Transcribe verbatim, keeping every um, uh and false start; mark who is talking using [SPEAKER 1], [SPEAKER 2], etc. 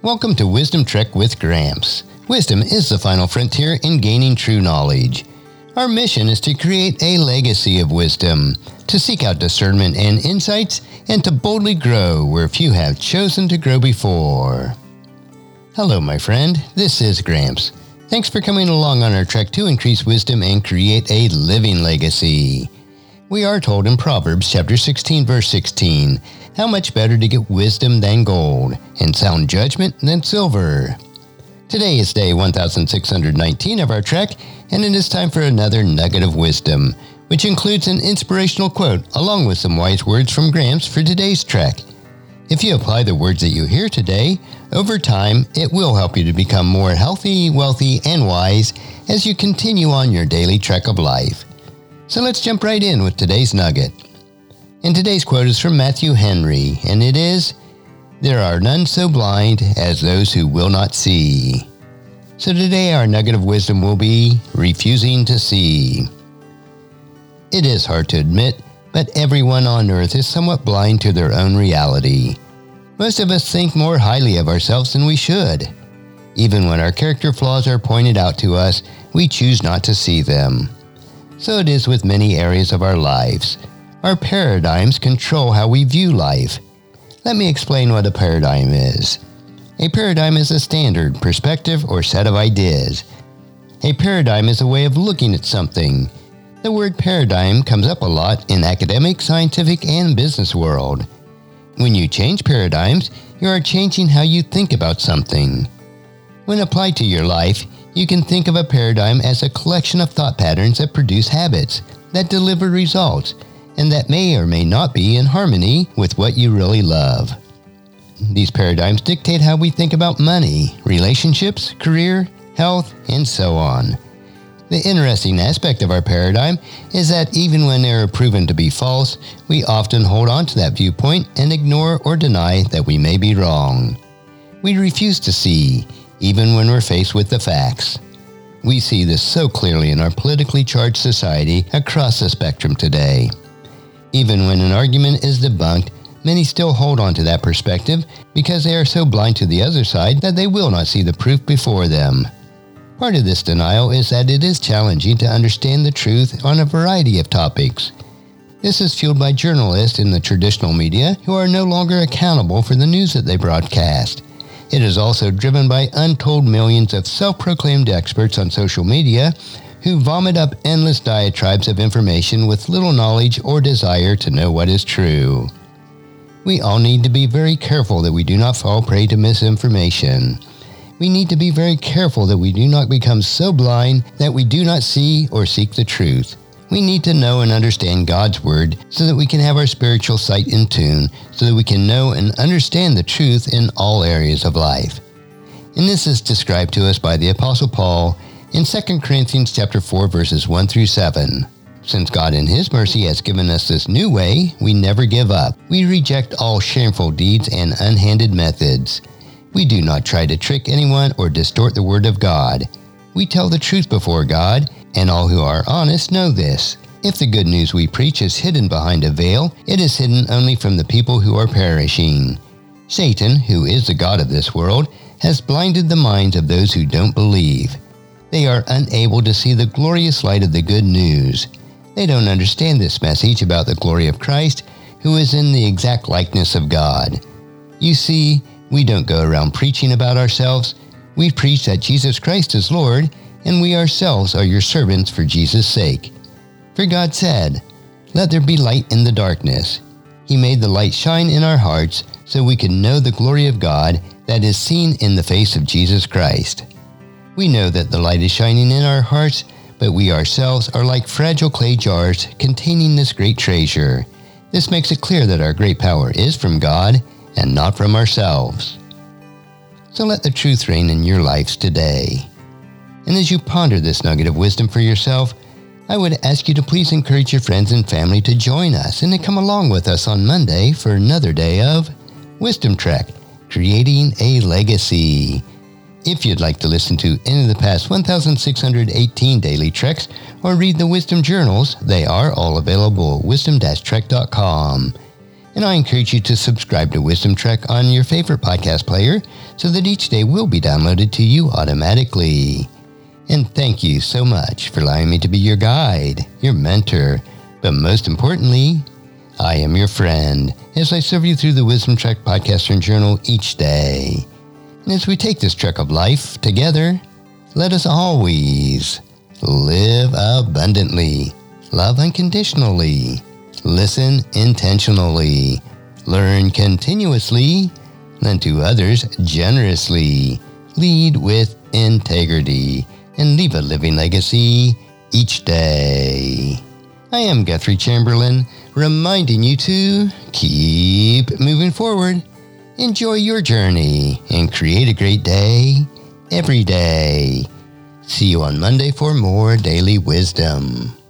[SPEAKER 1] Welcome to Wisdom Trek with Gramps. Wisdom is the final frontier in gaining true knowledge. Our mission is to create a legacy of wisdom, to seek out discernment and insights, and to boldly grow where few have chosen to grow before. Hello, my friend. This is Gramps. Thanks for coming along on our trek to increase wisdom and create a living legacy. We are told in Proverbs chapter sixteen, verse sixteen, how much better to get wisdom than gold, and sound judgment than silver. Today is day one thousand six hundred nineteen of our trek, and it is time for another nugget of wisdom, which includes an inspirational quote along with some wise words from Gramps for today's trek. If you apply the words that you hear today, over time, it will help you to become more healthy, wealthy, and wise as you continue on your daily trek of life. So let's jump right in with today's nugget. And today's quote is from Matthew Henry, and it is, "There are none so blind as those who will not see." So today our nugget of wisdom will be refusing to see. It is hard to admit, but everyone on earth is somewhat blind to their own reality. Most of us think more highly of ourselves than we should. Even when our character flaws are pointed out to us, we choose not to see them. So it is with many areas of our lives. Our paradigms control how we view life. Let me explain what a paradigm is. A paradigm is a standard, perspective, or set of ideas. A paradigm is a way of looking at something. The word paradigm comes up a lot in academic, scientific, and business world. When you change paradigms, you are changing how you think about something. When applied to your life, you can think of a paradigm as a collection of thought patterns that produce habits, that deliver results, and that may or may not be in harmony with what you really love. These paradigms dictate how we think about money, relationships, career, health, and so on. The interesting aspect of our paradigm is that even when they are proven to be false, we often hold on to that viewpoint and ignore or deny that we may be wrong. We refuse to see, even when we're faced with the facts. We see this so clearly in our politically charged society across the spectrum today. Even when an argument is debunked, many still hold on to that perspective because they are so blind to the other side that they will not see the proof before them. Part of this denial is that it is challenging to understand the truth on a variety of topics. This is fueled by journalists in the traditional media who are no longer accountable for the news that they broadcast. It is also driven by untold millions of self-proclaimed experts on social media who vomit up endless diatribes of information with little knowledge or desire to know what is true. We all need to be very careful that we do not fall prey to misinformation. We need to be very careful that we do not become so blind that we do not see or seek the truth. We need to know and understand God's Word so that we can have our spiritual sight in tune, so that we can know and understand the truth in all areas of life. And this is described to us by the Apostle Paul in Second Corinthians chapter four, verses one through seven. Since God in His mercy has given us this new way, we never give up. We reject all shameful deeds and unhanded methods. We do not try to trick anyone or distort the Word of God. We tell the truth before God, and all who are honest know this. If the good news we preach is hidden behind a veil, it is hidden only from the people who are perishing. Satan, who is the god of this world, has blinded the minds of those who don't believe. They are unable to see the glorious light of the good news. They don't understand this message about the glory of Christ, who is in the exact likeness of God. You see, we don't go around preaching about ourselves. We preach that Jesus Christ is Lord, and we ourselves are your servants for Jesus' sake. For God said, "Let there be light in the darkness." He made the light shine in our hearts so we can know the glory of God that is seen in the face of Jesus Christ. We know that the light is shining in our hearts, but we ourselves are like fragile clay jars containing this great treasure. This makes it clear that our great power is from God and not from ourselves. So let the truth reign in your lives today. And as you ponder this nugget of wisdom for yourself, I would ask you to please encourage your friends and family to join us and to come along with us on Monday for another day of Wisdom Trek, Creating a Legacy. If you'd like to listen to any of the past one thousand six hundred eighteen daily treks or read the Wisdom Journals, they are all available at wisdom dash trek dot com. And I encourage you to subscribe to Wisdom Trek on your favorite podcast player so that each day will be downloaded to you automatically. And thank you so much for allowing me to be your guide, your mentor, but most importantly, I am your friend as I serve you through the Wisdom Trek podcast and journal each day. And as we take this trek of life together, let us always live abundantly, love unconditionally, listen intentionally, learn continuously, lend to others generously, lead with integrity, and leave a living legacy each day. I am Guthrie Chamberlain, reminding you to keep moving forward, enjoy your journey, and create a great day every day. See you on Monday for more daily wisdom.